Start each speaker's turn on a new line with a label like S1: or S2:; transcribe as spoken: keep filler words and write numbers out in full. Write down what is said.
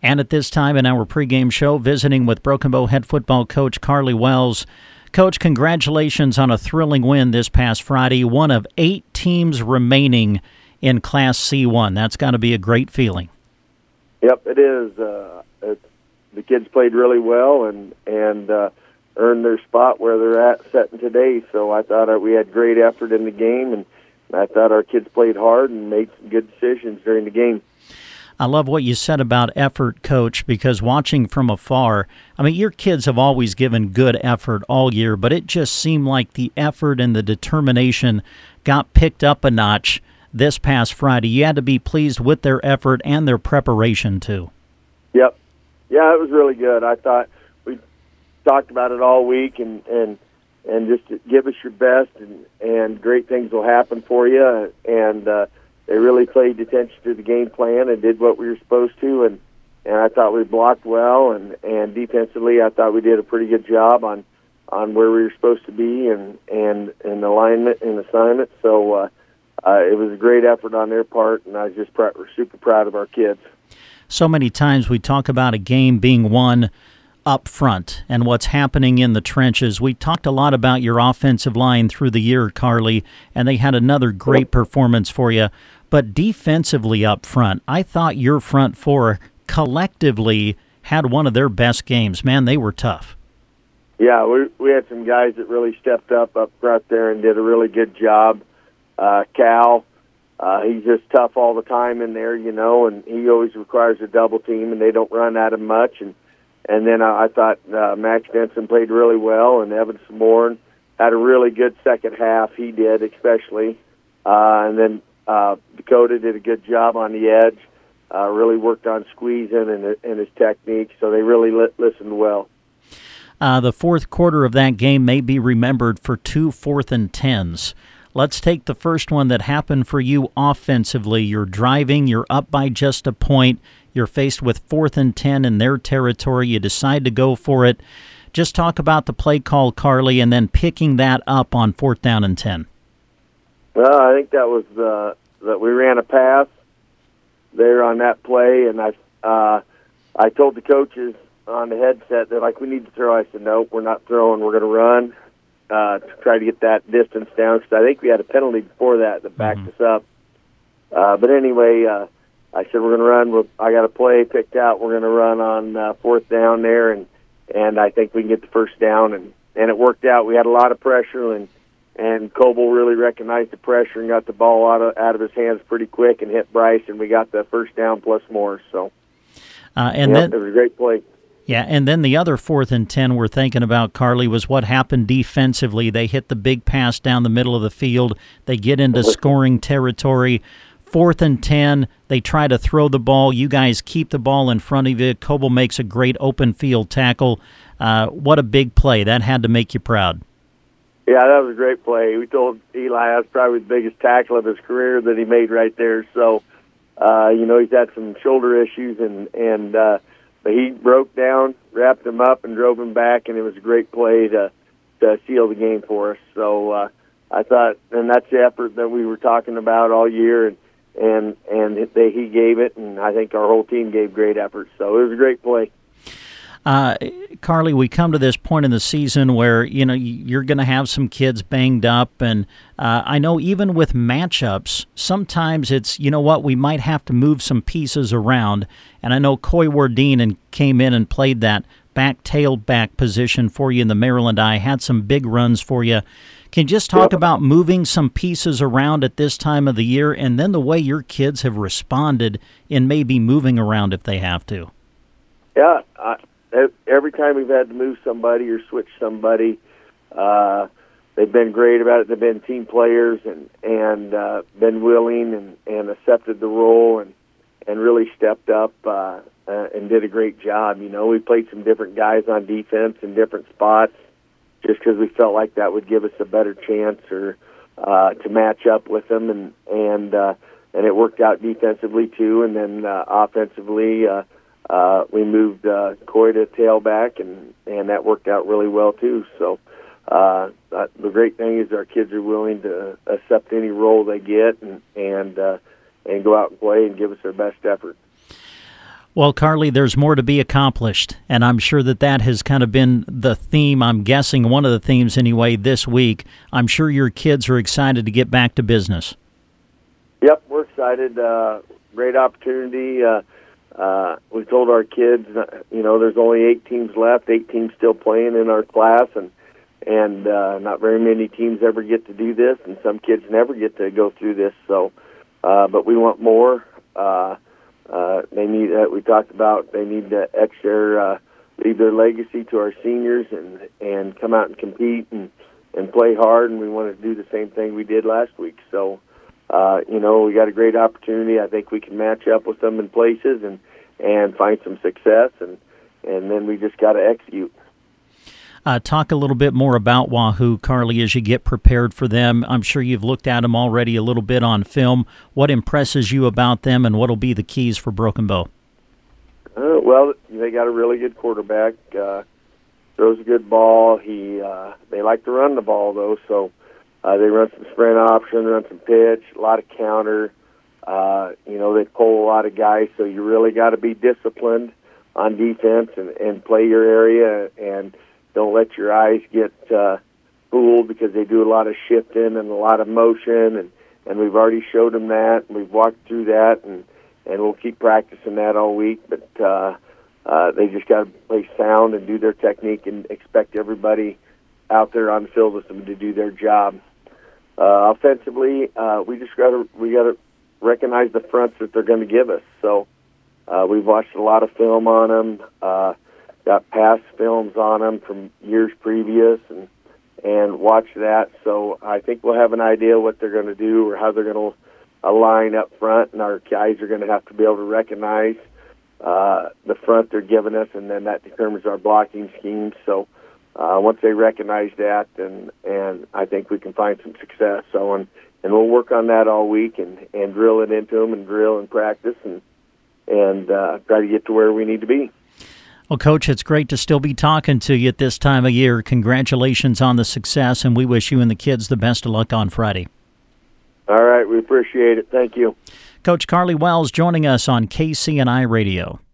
S1: And at this time in our pregame show, visiting with Broken Bow head football coach Carly Wells. Coach, congratulations on a thrilling win this past Friday, one of eight teams remaining in Class C one. That's got to be a great feeling.
S2: Yep, it is. Uh, it's, the kids played really well and, and uh, earned their spot where they're at setting today. So I thought we had great effort in the game, and I thought our kids played hard and made some good decisions during the game.
S1: I love what you said about effort, Coach, because watching from afar, I mean, your kids have always given good effort all year, but it just seemed like the effort and the determination got picked up a notch this past Friday. You had to be pleased with their effort and their preparation, too.
S2: Yep. Yeah, it was really good. I thought we talked about it all week, and, and, and just give us your best, and, and great things will happen for you, and uh, they really paid attention to the game plan and did what we were supposed to, and, and I thought we blocked well, and, and defensively I thought we did a pretty good job on, on where we were supposed to be and, and, and alignment and assignment. So uh, uh, it was a great effort on their part, and I was just pr- super proud of our kids.
S1: So many times we talk about a game being won up front and what's happening in the trenches. We talked a lot about your offensive line through the year, Carly, and they had another great performance for you. But defensively up front, I thought your front four collectively had one of their best games. Man, they were tough.
S2: Yeah, we we had some guys that really stepped up up front there and did a really good job. Uh, Cal, uh, he's just tough all the time in there, you know, and he always requires a double team, and they don't run at him much. And and then I, I thought uh, Max Denson played really well, and Evan Samorn had a really good second half. He did, especially. Uh, and then Uh, Dakota did a good job on the edge, uh, really worked on squeezing and, and his technique, so they really li- listened well.
S1: Uh, the fourth quarter of that game may be remembered for two fourth and tens. Let's take the first one that happened for you offensively. You're driving, you're up by just a point, you're faced with fourth and ten in their territory, you decide to go for it. Just talk about the play call, Carly, and then picking that up on fourth down and ten.
S2: Well, I think that was uh, that we ran a pass there on that play, and I uh, I told the coaches on the headset, they're like, we need to throw. I said, no, we're not throwing. We're going to run uh, to try to get that distance down, because I think we had a penalty before that that backed mm-hmm. us up. Uh, but anyway, uh, I said, we're going to run. With, I got a play picked out. We're going to run on uh, fourth down there, and, and I think we can get the first down. And, and it worked out. We had a lot of pressure, and And Coble really recognized the pressure and got the ball out of out of his hands pretty quick and hit Bryce, and we got the first down plus more. So,
S1: uh, and
S2: yep,
S1: then
S2: it was a great play.
S1: Yeah, and then the other fourth and ten we're thinking about, Carly, was what happened defensively. They hit the big pass down the middle of the field. They get into scoring territory. Fourth and ten, they try to throw the ball. You guys keep the ball in front of you. Coble makes a great open field tackle. Uh, what a big play. That had to make you proud.
S2: Yeah, that was a great play. We told Eli that was probably the biggest tackle of his career that he made right there. So, uh, you know, he's had some shoulder issues, and, and uh, but he broke down, wrapped him up, and drove him back, and it was a great play to, to seal the game for us. So uh, I thought, and that's the effort that we were talking about all year, and and, and they, he gave it, and I think our whole team gave great effort. So it was a great play.
S1: Uh, Carly, we come to this point in the season where, you know, you're going to have some kids banged up, and uh, I know even with matchups, sometimes it's, you know what, we might have to move some pieces around, and I know Coy Wardine came in and played that back tailback position for you in the Maryland I, had some big runs for you. Can you just talk yep. about moving some pieces around at this time of the year, and then the way your kids have responded in maybe moving around if they have to?
S2: Yeah, I Every time we've had to move somebody or switch somebody, uh, they've been great about it. They've been team players and and uh, been willing and, and accepted the role and, and really stepped up uh, uh, and did a great job. You know, we played some different guys on defense in different spots just because we felt like that would give us a better chance or uh, to match up with them, and and uh, and it worked out defensively too, and then uh, offensively. Uh, Uh, we moved uh, Coy to tailback, and, and that worked out really well, too. So uh, uh, the great thing is our kids are willing to accept any role they get and and, uh, and go out and play and give us their best effort.
S1: Well, Carly, there's more to be accomplished, and I'm sure that that has kind of been the theme, I'm guessing one of the themes anyway, this week. I'm sure your kids are excited to get back to business.
S2: Yep, we're excited. Uh, great opportunity. Uh, uh, we told our kids, you know, there's only eight teams left, eight teams still playing in our class, and and uh, not very many teams ever get to do this, and some kids never get to go through this. So, uh, but we want more. Uh, uh, they need. Uh, we talked about they need to etch their, uh, leave their legacy to our seniors, and and come out and compete and and play hard. And we want to do the same thing we did last week. So. Uh, you know, we got a great opportunity. I think we can match up with them in places and, and find some success, and, and then we just got to execute.
S1: Uh, talk a little bit more about Wahoo, Carly, as you get prepared for them. I'm sure you've looked at them already a little bit on film. What impresses you about them, and what will be the keys for Broken Bow?
S2: Uh, well, they got a really good quarterback. Uh, throws a good ball. He uh, they like to run the ball, though, so... Uh, they run some sprint option, run some pitch, a lot of counter. Uh, you know, they pull a lot of guys, so you really got to be disciplined on defense and, and play your area, and don't let your eyes get uh, fooled, because they do a lot of shifting and a lot of motion, and, and we've already showed them that, and we've walked through that, and, and we'll keep practicing that all week. But uh, uh, they just got to play sound and do their technique and expect everybody out there on the field with them to do their job. Uh, offensively, uh, we just got to we got to recognize the fronts that they're going to give us. So uh, we've watched a lot of film on them, uh, got past films on them from years previous, and and watch that. So I think we'll have an idea what they're going to do or how they're going to align up front, and our guys are going to have to be able to recognize uh, the front they're giving us, and then that determines our blocking scheme. So. Uh, once they recognize that, and and I think we can find some success. So, and, and we'll work on that all week and, and drill it into them and drill and practice and and uh, try to get to where we need to be.
S1: Well, Coach, it's great to still be talking to you at this time of year. Congratulations on the success, and we wish you and the kids the best of luck on Friday.
S2: All right, we appreciate it. Thank you.
S1: Coach Carly Wells joining us on K C N I Radio.